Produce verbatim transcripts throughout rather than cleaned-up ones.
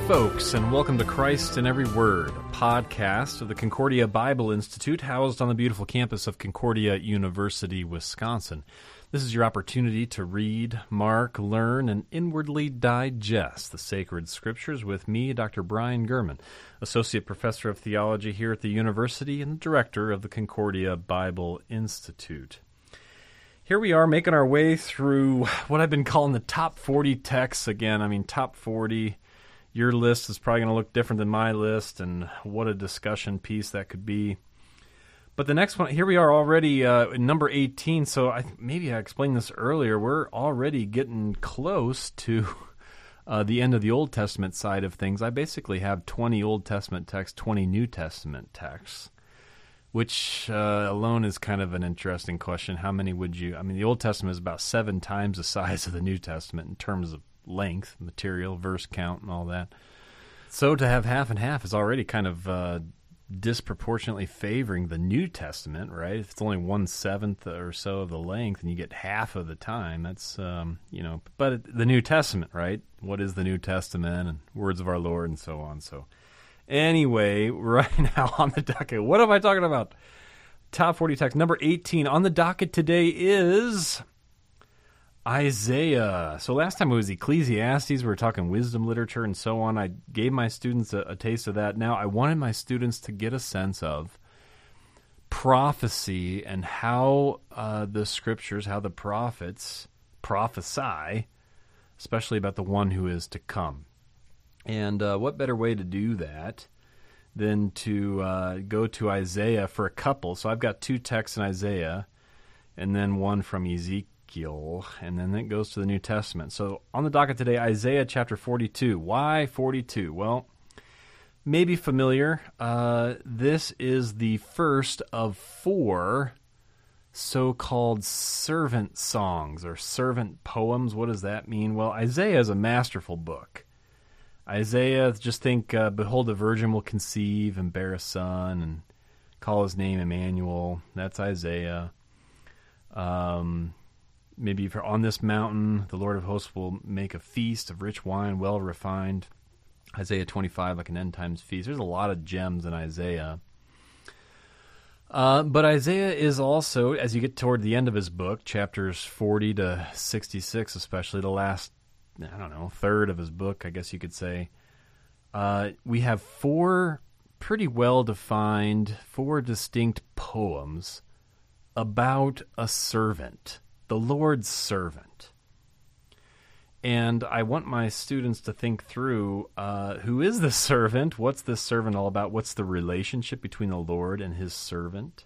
folks, and welcome to Christ in Every Word, a podcast of the Concordia Bible Institute housed on the beautiful campus of Concordia University, Wisconsin. This is your opportunity to read, mark, learn, and inwardly digest the sacred scriptures with me, Doctor Brian Gurman, Associate Professor of Theology here at the university and Director of the Concordia Bible Institute. Here we are making our way through what I've been calling the top forty texts. Again, I mean, top forty. Your list is probably going to look different than my list, and what a discussion piece that could be. But the next one, here we are already uh, in number eighteen, so I maybe I explained this earlier. We're already getting close to uh, the end of the Old Testament side of things. I basically have twenty Old Testament texts, twenty New Testament texts, which uh, alone is kind of an interesting question. How many would you, I mean, the Old Testament is about seven times the size of the New Testament in terms of length, material, verse count, and all that. So to have half and half is already kind of uh, disproportionately favoring the New Testament, right? If it's only one-seventh or so of the length and you get half of the time, that's, um, you know, but the New Testament, right? What is the New Testament and words of our Lord and so on. So anyway, right now on the docket, what am I talking about? Top forty text. Number eighteen on the docket today is Isaiah. So last time it was Ecclesiastes. We were talking wisdom literature and so on. I gave my students a, a taste of that. Now I wanted my students to get a sense of prophecy and how uh, the scriptures, how the prophets prophesy, especially about the one who is to come. And uh, what better way to do that than to uh, go to Isaiah for a couple. So I've got two texts in Isaiah and then one from Ezekiel. And then it goes to the New Testament. So on the docket today, Isaiah chapter forty-two. Why forty-two? Well, maybe familiar. Uh, this is the first of four so-called servant songs or servant poems. What does that mean? Well, Isaiah is a masterful book. Isaiah, just think, uh, behold, the virgin will conceive and bear a son and call his name Emmanuel. That's Isaiah. Um... Maybe if you're on this mountain, the Lord of hosts will make a feast of rich wine, well refined. Isaiah twenty-five, like an end times feast. There's a lot of gems in Isaiah. Uh, but Isaiah is also, as you get toward the end of his book, chapters forty to sixty-six, especially the last, I don't know, third of his book, I guess you could say, uh, we have four pretty well-defined, four distinct poems about a servant. The Lord's servant. And I want my students to think through, uh, who is the servant? What's this servant all about? What's the relationship between the Lord and his servant?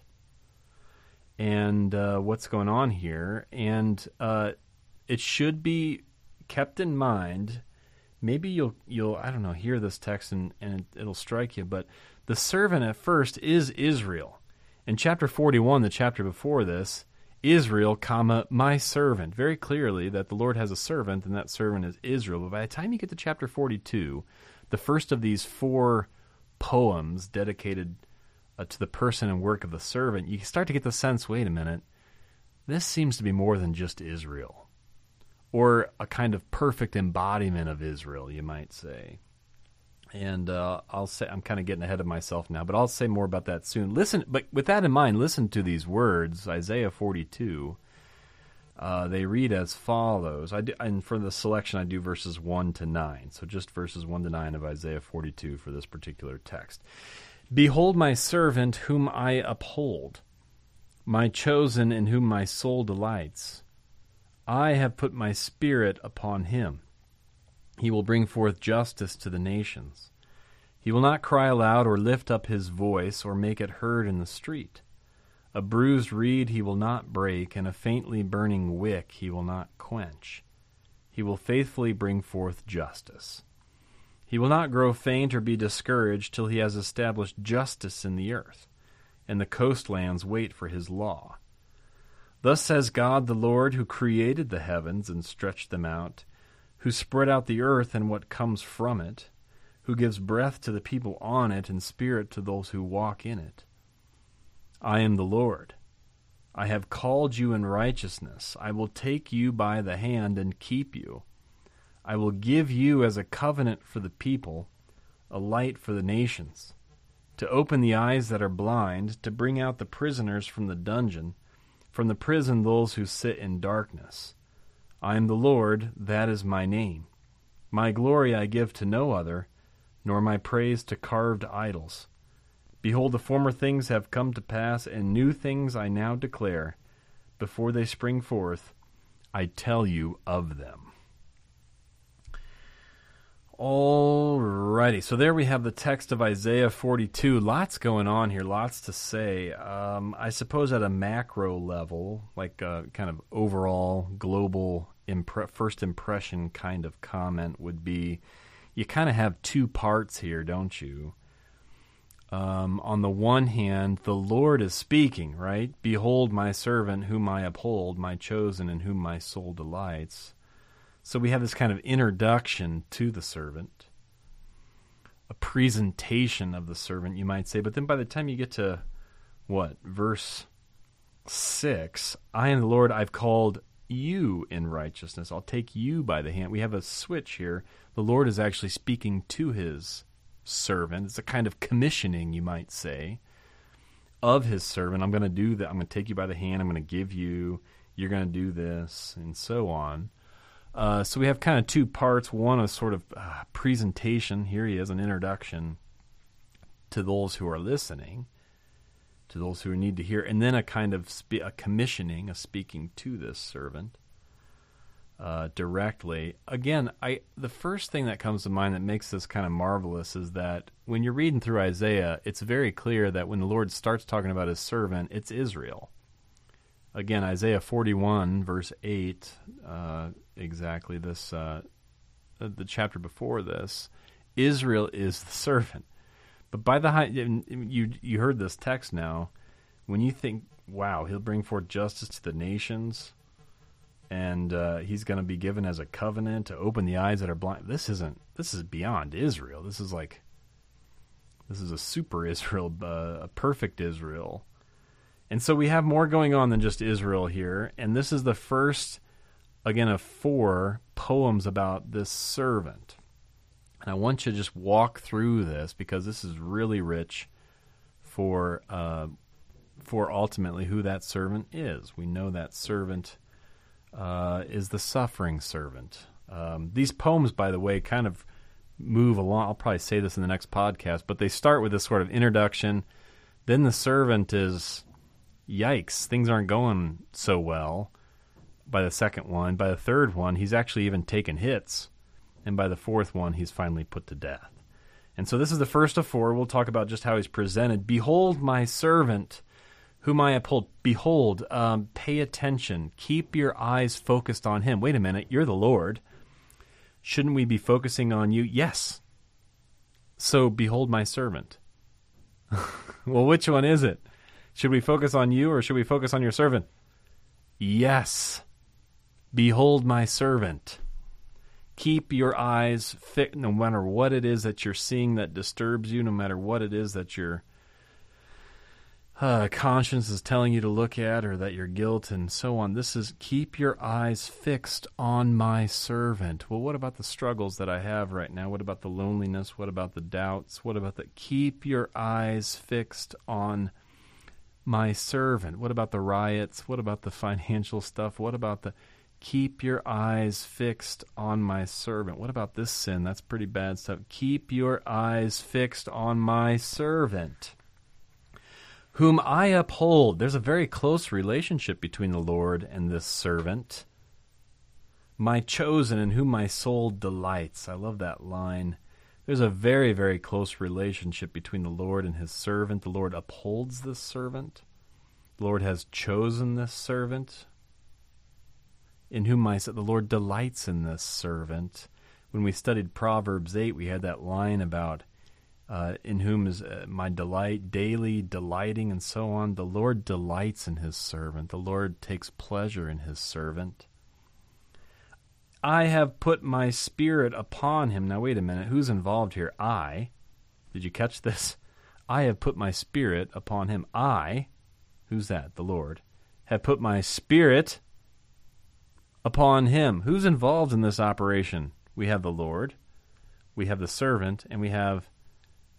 And uh, what's going on here? And uh, it should be kept in mind. Maybe you'll, you'll I don't know, hear this text and, and it, it'll strike you, but the servant at first is Israel. In chapter forty-one, the chapter before this, Israel, comma, my servant. Very clearly that the Lord has a servant, and that servant is Israel. But by the time you get to chapter forty-two, the first of these four poems dedicated uh, to the person and work of the servant, you start to get the sense, wait a minute, this seems to be more than just Israel, or a kind of perfect embodiment of Israel, you might say. And uh, I'll say, I'm kind of getting ahead of myself now, but I'll say more about that soon. Listen, but with that in mind, listen to these words, Isaiah forty-two. Uh, they read as follows. I do, and for the selection, I do verses one to nine. So just verses one to nine of Isaiah forty-two for this particular text. Behold my servant whom I uphold, my chosen in whom my soul delights. I have put my spirit upon him. He will bring forth justice to the nations. He will not cry aloud or lift up his voice or make it heard in the street. A bruised reed he will not break, and a faintly burning wick he will not quench. He will faithfully bring forth justice. He will not grow faint or be discouraged till he has established justice in the earth, and the coastlands wait for his law. Thus says God the Lord, who created the heavens and stretched them out, who spread out the earth and what comes from it, who gives breath to the people on it and spirit to those who walk in it. I am the Lord. I have called you in righteousness. I will take you by the hand and keep you. I will give you as a covenant for the people, a light for the nations, to open the eyes that are blind, to bring out the prisoners from the dungeon, from the prison those who sit in darkness. I am the Lord, that is my name. My glory I give to no other, nor my praise to carved idols. Behold, the former things have come to pass, and new things I now declare. Before they spring forth, I tell you of them. Alrighty, so there we have the text of Isaiah forty-two. Lots going on here, lots to say. Um, I suppose at a macro level, like a kind of overall global impre- first impression kind of comment would be, you kind of have two parts here, don't you? Um, on the one hand, the Lord is speaking, right? Behold my servant whom I uphold, my chosen in whom my soul delights. So we have this kind of introduction to the servant, a presentation of the servant, you might say. But then by the time you get to, what, verse six, I am the Lord, I've called you in righteousness. I'll take you by the hand. We have a switch here. The Lord is actually speaking to his servant. It's a kind of commissioning, you might say, of his servant. I'm going to do that. I'm going to take you by the hand. I'm going to give you, you're going to do this, and so on. Uh, so we have kind of two parts. One, a sort of uh, presentation. Here he is, an introduction to those who are listening, to those who need to hear, and then a kind of spe- a commissioning, a speaking to this servant uh, directly. Again, I the first thing that comes to mind that makes this kind of marvelous is that when you're reading through Isaiah, it's very clear that when the Lord starts talking about his servant, it's Israel. Again, Isaiah forty-one, verse eight, uh, exactly this, uh, the chapter before this, Israel is the servant. But by the high, you you heard this text now, when you think, wow, he'll bring forth justice to the nations, and uh, he's going to be given as a covenant to open the eyes that are blind. This isn't. This is beyond Israel. This is like, this is a super Israel, uh, a perfect Israel. And so we have more going on than just Israel here. And this is the first, again, of four poems about this servant. And I want you to just walk through this because this is really rich for uh, for ultimately who that servant is. We know that servant uh, is the suffering servant. Um, these poems, by the way, kind of move along. I'll probably say this in the next podcast, but they start with this sort of introduction. Then the servant is... yikes, things aren't going so well by the second one. By the third one, he's actually even taken hits. And by the fourth one, he's finally put to death. And so this is the first of four. We'll talk about just how he's presented. Behold my servant, whom I uphold. Behold, um, pay attention. Keep your eyes focused on him. Wait a minute, you're the Lord. Shouldn't we be focusing on you? Yes. So behold my servant. Well, which one is it? Should we focus on you or should we focus on your servant? Yes. Behold my servant. Keep your eyes fixed, no matter what it is that you're seeing that disturbs you, no matter what it is that your uh, conscience is telling you to look at or that your guilt and so on. This is keep your eyes fixed on my servant. Well, what about the struggles that I have right now? What about the loneliness? What about the doubts? What about the keep your eyes fixed on my servant? What about the riots? What about the financial stuff? What about the keep your eyes fixed on my servant? What about this sin? That's pretty bad stuff. Keep your eyes fixed on my servant, whom I uphold. There's a very close relationship between the Lord and this servant. My chosen in whom my soul delights. I love that line. There's a very, very close relationship between the Lord and his servant. The Lord upholds this servant. The Lord has chosen this servant, in whom my, the Lord delights in this servant. When we studied Proverbs eight, we had that line about uh, in whom is uh, my delight, daily delighting, and so on. The Lord delights in his servant. The Lord takes pleasure in his servant. I have put my spirit upon him. Now, wait a minute. Who's involved here? I. Did you catch this? I have put my spirit upon him. I, who's that? The Lord, have put my spirit upon him. Who's involved in this operation? We have the Lord, we have the servant, and we have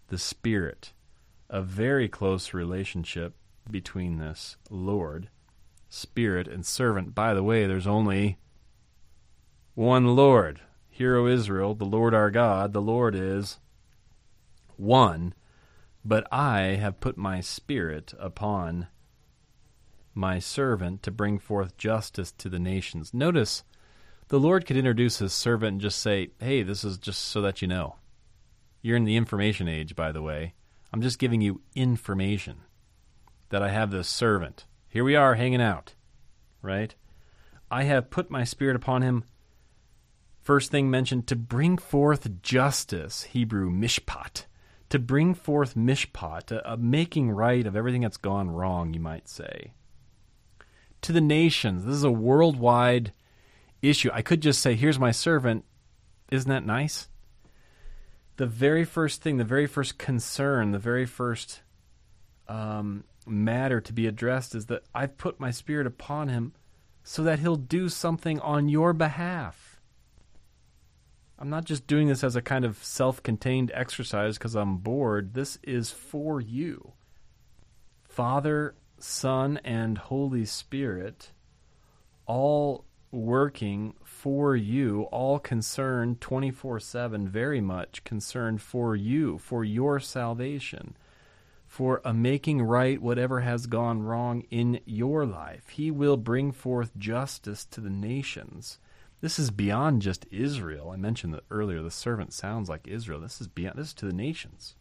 the Spirit. A very close relationship between this Lord, Spirit, and servant. By the way, there's only one Lord. Hear, O Israel, the Lord our God, the Lord is one, but I have put my Spirit upon my servant to bring forth justice to the nations. Notice, the Lord could introduce his servant and just say, hey, this is just so that you know. You're in the information age, by the way. I'm just giving you information that I have this servant. Here we are hanging out, right? I have put my Spirit upon him. First thing mentioned, to bring forth justice, Hebrew mishpat. To bring forth mishpat, a, a making right of everything that's gone wrong, you might say. To the nations. This is a worldwide issue. I could just say, here's my servant. Isn't that nice? The very first thing, the very first concern, the very first um, matter to be addressed is that I've put my Spirit upon him so that he'll do something on your behalf. I'm not just doing this as a kind of self-contained exercise because I'm bored. This is for you. Father, Son, and Holy Spirit, all working for you, all concerned twenty-four seven, very much concerned for you, for your salvation, for a making right whatever has gone wrong in your life. He will bring forth justice to the nations. This is beyond just Israel. I mentioned that earlier. The servant sounds like Israel. This is beyond. This is to the nations.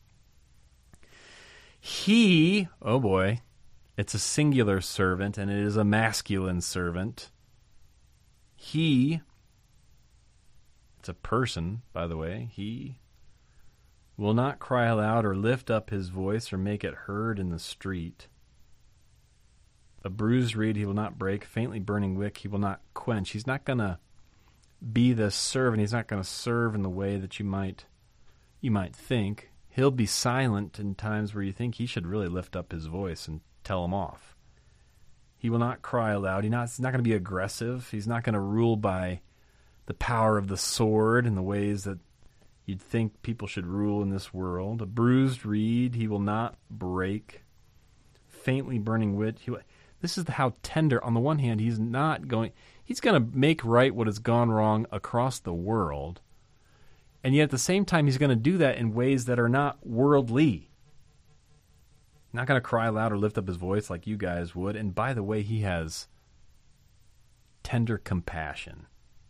He, oh boy, it's a singular servant, and it is a masculine servant. He, it's a person, by the way. He will not cry aloud or lift up his voice or make it heard in the street. A bruised reed he will not break. Faintly burning wick he will not quench. He's not going to be the servant. He's not going to serve in the way that you might you might think. He'll be silent in times where you think he should really lift up his voice and tell him off. He will not cry aloud. He's not, he's not going to be aggressive. He's not going to rule by the power of the sword in the ways that you'd think people should rule in this world. A bruised reed he will not break. Faintly burning wick. He will, this is how tender. On the one hand, he's not going... He's going to make right what has gone wrong across the world. And yet at the same time, he's going to do that in ways that are not worldly. Not going to cry loud or lift up his voice like you guys would. And by the way, he has tender compassion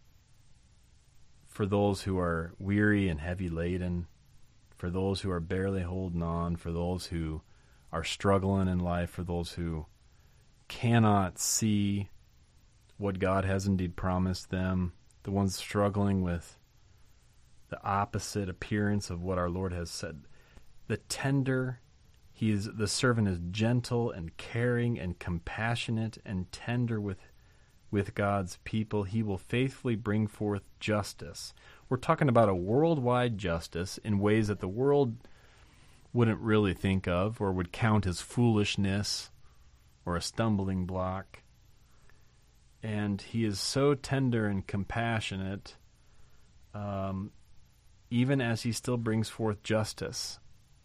for those who are weary and heavy laden, for those who are barely holding on, for those who are struggling in life, for those who cannot see what God has indeed promised them, the ones struggling with the opposite appearance of what our Lord has said. The tender, he is, the servant is gentle and caring and compassionate and tender with, with God's people. He will faithfully bring forth justice. We're talking about a worldwide justice in ways that the world wouldn't really think of or would count as foolishness or a stumbling block. And he is so tender and compassionate, um, even as he still brings forth justice.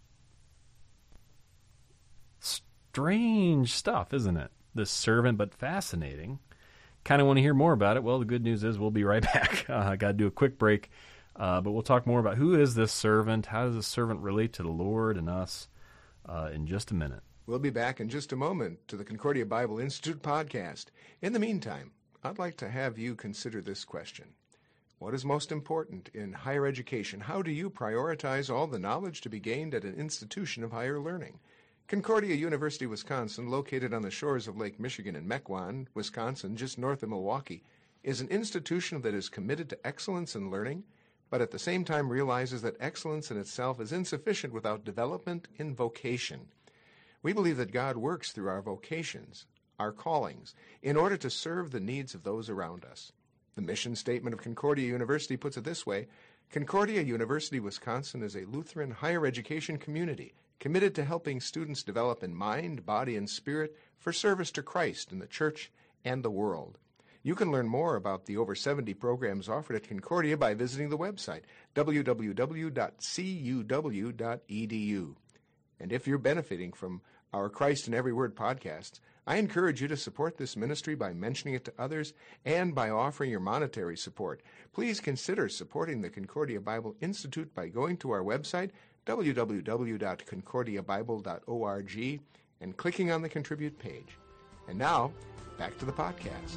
Strange stuff, isn't it? This servant, but fascinating. Kind of want to hear more about it. Well, the good news is we'll be right back. Uh, I got to do a quick break, uh, but we'll talk more about who is this servant, how does this servant relate to the Lord and us uh, in just a minute. We'll be back in just a moment to the Concordia Bible Institute podcast. In the meantime, I'd like to have you consider this question. What is most important in higher education? How do you prioritize all the knowledge to be gained at an institution of higher learning? Concordia University, Wisconsin, located on the shores of Lake Michigan in Mequon, Wisconsin, just north of Milwaukee, is an institution that is committed to excellence in learning, but at the same time realizes that excellence in itself is insufficient without development in vocation. We believe that God works through our vocations, our callings, in order to serve the needs of those around us. The mission statement of Concordia University puts it this way: Concordia University, Wisconsin is a Lutheran higher education community committed to helping students develop in mind, body, and spirit for service to Christ in the church and the world. You can learn more about the over seventy programs offered at Concordia by visiting the website, w w w dot c u w dot e d u. And if you're benefiting from our Christ in Every Word podcasts, I encourage you to support this ministry by mentioning it to others and by offering your monetary support. Please consider supporting the Concordia Bible Institute by going to our website, w w w dot concordia bible dot org, and clicking on the Contribute page. And now, back to the podcast.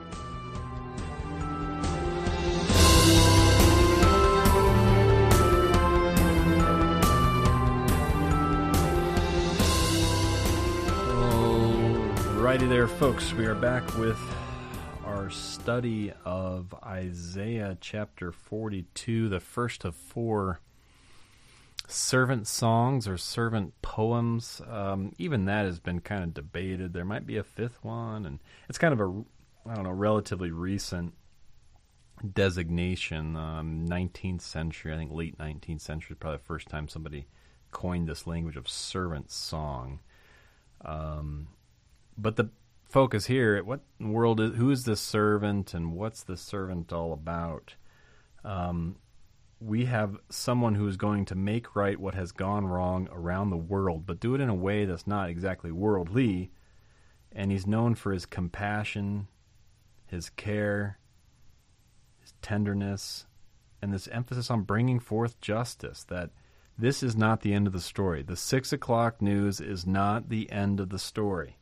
Alrighty there, folks. We are back with our study of Isaiah chapter forty-two, the first of four servant songs or servant poems. Um, even that has been kind of debated. There might be a fifth one, and it's kind of a, I don't know, relatively recent designation. Um, nineteenth century, I think late nineteenth century, probably the first time somebody coined this language of servant song. Um, but the focus here, what in the world is, who is this servant and what's this servant all about? Um, we have someone who is going to make right what has gone wrong around the world, but do it in a way that's not exactly worldly. And he's known for his compassion, his care, his tenderness, and this emphasis on bringing forth justice, that this is not the end of the story. The six o'clock news is not the end of the story.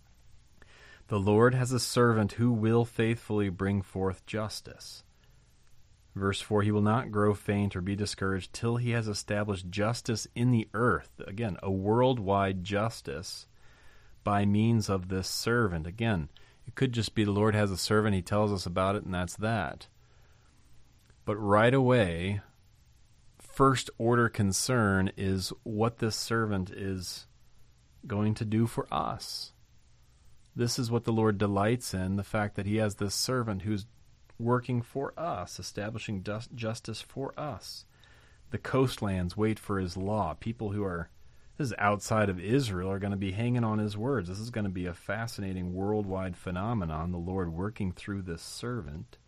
The Lord has a servant who will faithfully bring forth justice. Verse four, he will not grow faint or be discouraged till he has established justice in the earth. Again, a worldwide justice by means of this servant. Again, it could just be the Lord has a servant, he tells us about it, and that's that. But right away, first order concern is what this servant is going to do for us. This is what the Lord delights in, the fact that he has this servant who's working for us, establishing just, justice for us. The coastlands wait for his law. People who are, this is outside of Israel, are going to be hanging on his words. This is going to be a fascinating worldwide phenomenon, the Lord working through this servant.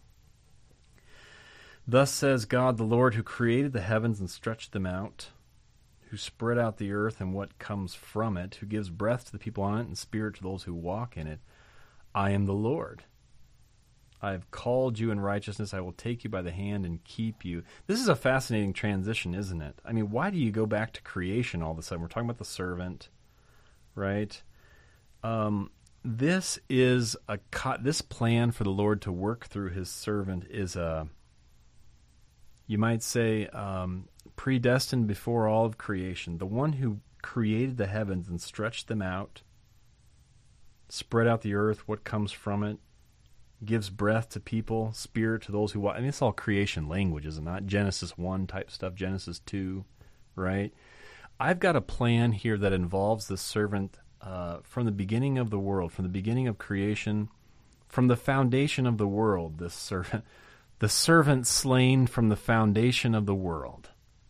Thus says God, the Lord, who created the heavens and stretched them out, who spread out the earth and what comes from it, who gives breath to the people on it and spirit to those who walk in it. I am the Lord. I have called you in righteousness. I will take you by the hand and keep you. This is a fascinating transition, isn't it? I mean, why do you go back to creation all of a sudden? We're talking about the servant, right? Um, this is a this plan for the Lord to work through his servant is a, you might say, um, predestined before all of creation. The one who created the heavens and stretched them out, spread out the earth, what comes from it, gives breath to people, spirit to those who walk. I mean, it's all creation language, is it not? Genesis one type stuff, Genesis two, right? I've got a plan here that involves the servant uh, from the beginning of the world, from the beginning of creation, from the foundation of the world, this servant, the servant slain from the foundation of the world.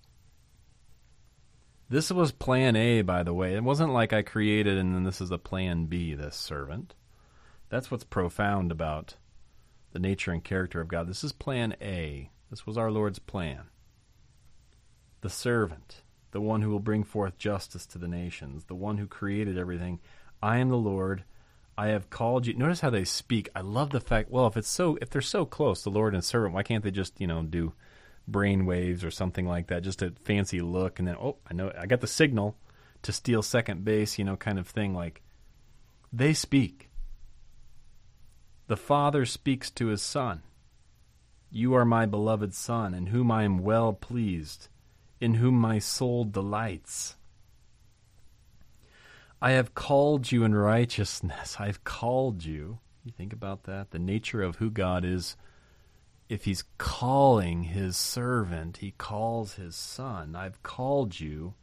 This was plan A, by the way. It wasn't like I created and then this is a plan B, this servant. That's what's profound about the nature and character of God. This is plan A. This was our Lord's plan. The servant, the one who will bring forth justice to the nations, the one who created everything. I am the Lord. I have called you. Notice how they speak. I love the fact, well, if it's so, if they're so close, the Lord and servant, why can't they just, you know, do brain waves or something like that, just a fancy look, and then, oh, I know, I got the signal to steal second base, you know, kind of thing. Like, they speak. The Father speaks to his Son. You are my beloved Son, in whom I am well pleased, in whom my soul delights. I have called you in righteousness. I've called you. You think about that? The nature of who God is. If he's calling his servant, he calls his Son. I've called you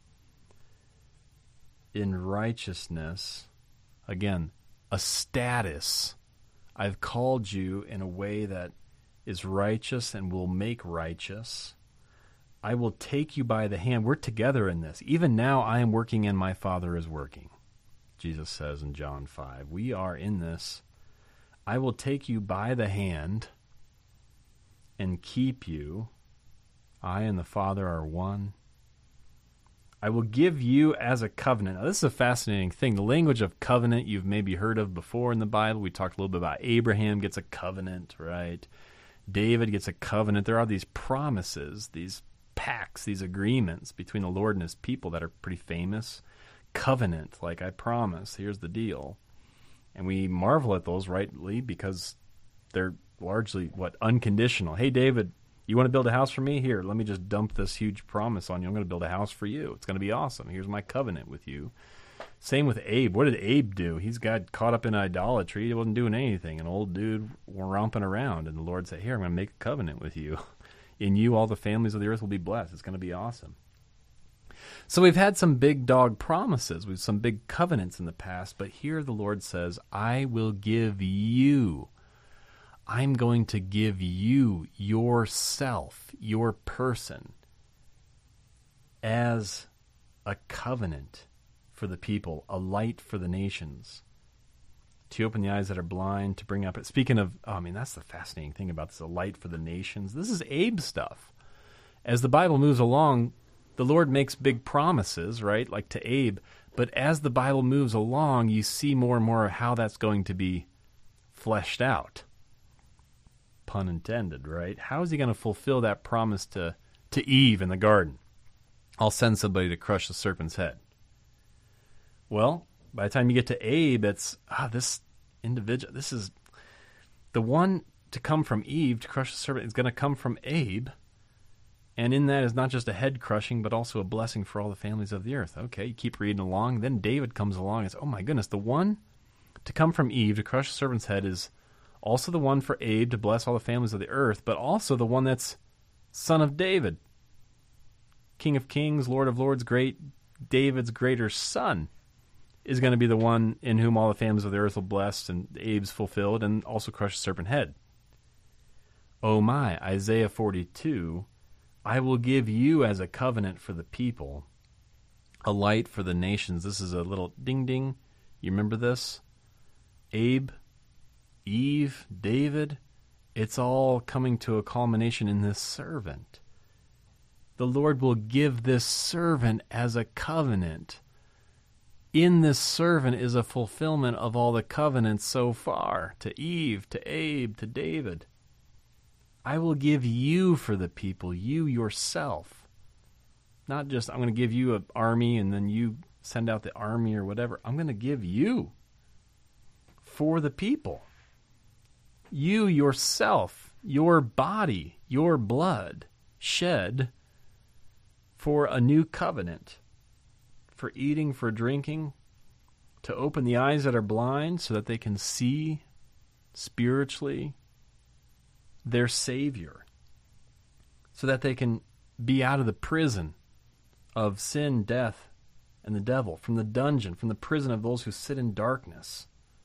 in righteousness. Again, a status. I've called you in a way that is righteous and will make righteous. I will take you by the hand. We're together in this. Even now I am working and my Father is working. Jesus says in John five, we are in this. I will take you by the hand and keep you. I and the Father are one. I will give you as a covenant. Now, this is a fascinating thing. The language of covenant you've maybe heard of before in the Bible. We talked a little bit about Abraham gets a covenant, right? David gets a covenant. There are these promises, these pacts, these agreements between the Lord and his people that are pretty famous. Covenant, like I promise, here's the deal. And we marvel at those rightly because they're largely, what, unconditional. Hey, David, you want to build a house for me? Here, let me just dump this huge promise on you. I'm going to build a house for you. It's going to be awesome. Here's my covenant with you. Same with Abe. What did Abe do? He's got caught up in idolatry. He wasn't doing anything. An old dude romping around. And the Lord said, here, I'm going to make a covenant with you. In you, all the families of the earth will be blessed. It's going to be awesome. So we've had some big dog promises. We've some big covenants in the past. But here the Lord says, I will give you. I'm going to give you yourself, your person, as a covenant for the people, a light for the nations, to open the eyes that are blind, to bring up... Speaking of, oh, I mean, that's the fascinating thing about this, a light for the nations. This is Abe stuff. As the Bible moves along, the Lord makes big promises, right, like to Abe, but as the Bible moves along, you see more and more how that's going to be fleshed out. Pun intended, right? How is he going to fulfill that promise to, to Eve in the garden? I'll send somebody to crush the serpent's head. Well, by the time you get to Abe, it's, ah, this individual, this is the one to come from Eve to crush the serpent is going to come from Abe. And in that is not just a head crushing, but also a blessing for all the families of the earth. Okay, you keep reading along. Then David comes along and says, oh my goodness, the one to come from Eve to crush the serpent's head is also the one for Abe to bless all the families of the earth, but also the one that's son of David. King of kings, Lord of lords, great David's greater son is going to be the one in whom all the families of the earth will bless, and Abe's fulfilled, and also crush the serpent head. Oh my, Isaiah forty-two, I will give you as a covenant for the people, a light for the nations. This is a little ding ding. You remember this? Abe, Eve, David, it's all coming to a culmination in this servant. The Lord will give this servant as a covenant. In this servant is a fulfillment of all the covenants so far, to Eve, to Abe, to David. I will give you for the people, you yourself. Not just, I'm going to give you an army and then you send out the army or whatever. I'm going to give you for the people. You yourself, your body, your blood, shed for a new covenant, for eating, for drinking, to open the eyes that are blind so that they can see spiritually their Savior, so that they can be out of the prison of sin, death, and the devil, from the dungeon, from the prison of those who sit in darkness.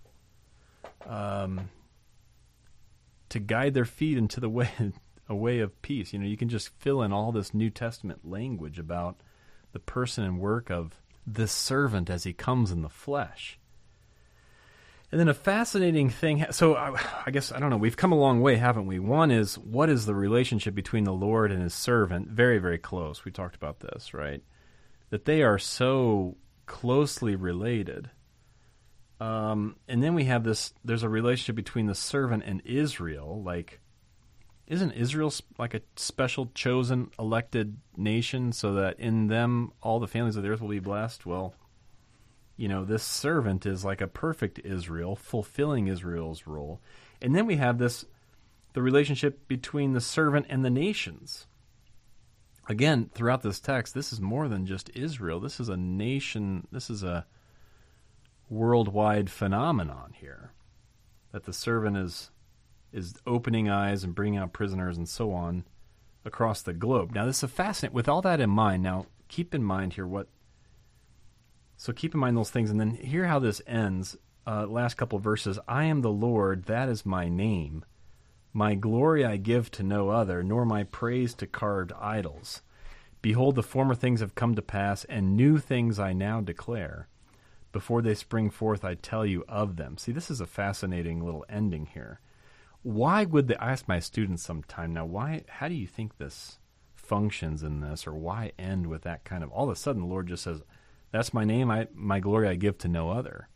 Um... to guide their feet into the way, a way of peace. You know, you can just fill in all this New Testament language about the person and work of this servant as he comes in the flesh. And then a fascinating thing, so I, I guess, I don't know, we've come a long way, haven't we? One is, what is the relationship between the Lord and his servant? Very, very close. We talked about this, right? That they are so closely related. Um, and then we have this, there's a relationship between the servant and Israel. Like, isn't Israel like a special chosen elected nation so that in them all the families of the earth will be blessed? Well, you know, this servant is like a perfect Israel, fulfilling Israel's role. And then we have this, the relationship between the servant and the nations. Again, throughout this text, this is more than just Israel. This is a nation, this is a worldwide phenomenon here, that the servant is is opening eyes and bringing out prisoners and so on across the globe. Now, this is a fascinating, with all that in mind, now keep in mind here what, so keep in mind those things, and then hear how this ends, uh, last couple of verses. I am the Lord, that is my name. My glory I give to no other, nor my praise to carved idols. Behold, the former things have come to pass, and new things I now declare. Before they spring forth, I tell you of them. See, this is a fascinating little ending here. Why would they, I ask my students sometime now, why, how do you think this functions in this, or why end with that kind of, all of a sudden the Lord just says, that's my name, I, my glory I give to no other.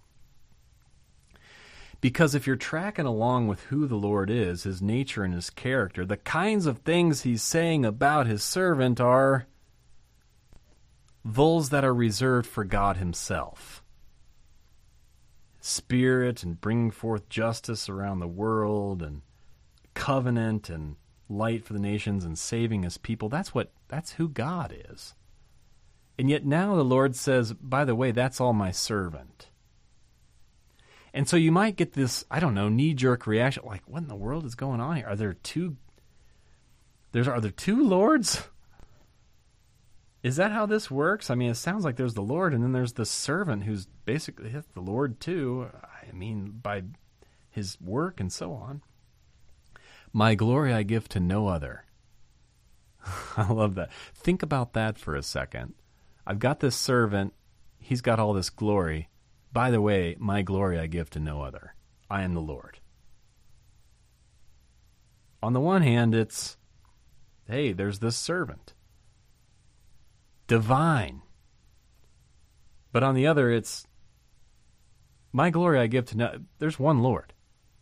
Because if you're tracking along with who the Lord is, his nature and his character, the kinds of things he's saying about his servant are those that are reserved for God himself. Spirit and bringing forth justice around the world, and covenant and light for the nations and saving his people. That's what, that's who God is. And yet now the Lord says, by the way, that's all my servant. And so you might get this, I don't know, knee-jerk reaction, like, what in the world is going on here? Are there two, there's, are there two lords? Is that how this works? I mean, it sounds like there's the Lord, and then there's the servant who's basically the Lord too. I mean, by his work and so on. My glory I give to no other. I love that. Think about that for a second. I've got this servant. He's got all this glory. By the way, my glory I give to no other. I am the Lord. On the one hand, it's, hey, there's this servant. Divine. But on the other, it's, my glory I give to no, there's one Lord.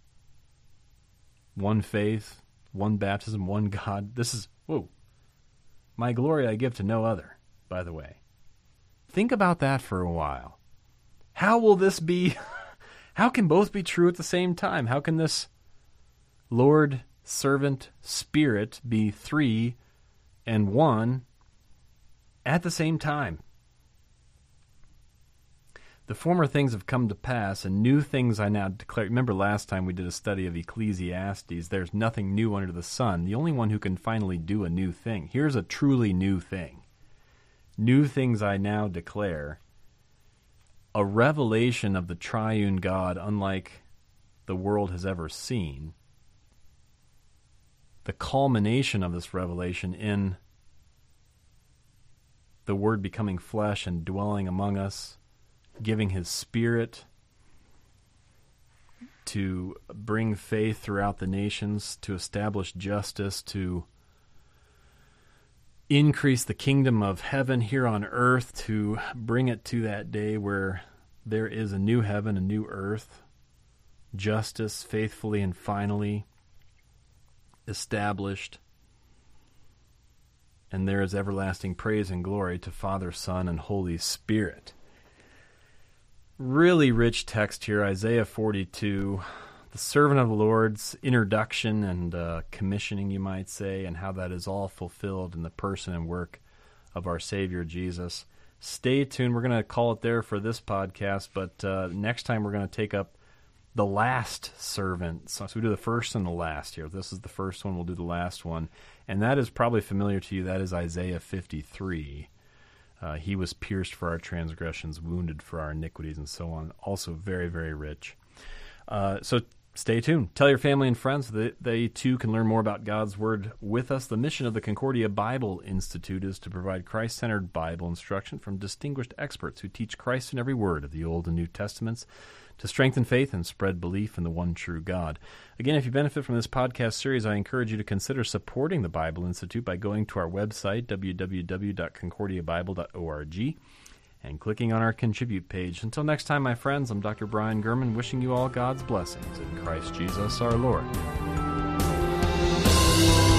One faith, one baptism, one God. This is, whoa. My glory I give to no other, by the way. Think about that for a while. How will this be? How can both be true at the same time? How can this Lord, servant, Spirit be three and one at the same time? The former things have come to pass, and new things I now declare. Remember last time we did a study of Ecclesiastes. There's nothing new under the sun. The only one who can finally do a new thing. Here's a truly new thing. New things I now declare. A revelation of the triune God unlike the world has ever seen. The culmination of this revelation in the Word becoming flesh and dwelling among us, giving his Spirit to bring faith throughout the nations, to establish justice, to increase the kingdom of heaven here on earth, to bring it to that day where there is a new heaven, a new earth, justice faithfully and finally established, and there is everlasting praise and glory to Father, Son, and Holy Spirit. Really rich text here, Isaiah forty-two, the servant of the Lord's introduction and uh, commissioning, you might say, and how that is all fulfilled in the person and work of our Savior Jesus. Stay tuned. We're going to call it there for this podcast, but uh, next time we're going to take up the last servant. So, so we do the first and the last here. If this is the first one, we'll do the last one. And that is probably familiar to you. That is Isaiah fifty-three. Uh, he was pierced for our transgressions, wounded for our iniquities, and so on. Also very, very rich. Uh, so stay tuned. Tell your family and friends that they too can learn more about God's Word with us. The mission of the Concordia Bible Institute is to provide Christ-centered Bible instruction from distinguished experts who teach Christ in every word of the Old and New Testaments to strengthen faith and spread belief in the one true God. Again, if you benefit from this podcast series, I encourage you to consider supporting the Bible Institute by going to our website, w w w dot concordia bible dot org, and clicking on our Contribute page. Until next time, my friends, I'm Doctor Brian Gurman, wishing you all God's blessings in Christ Jesus our Lord.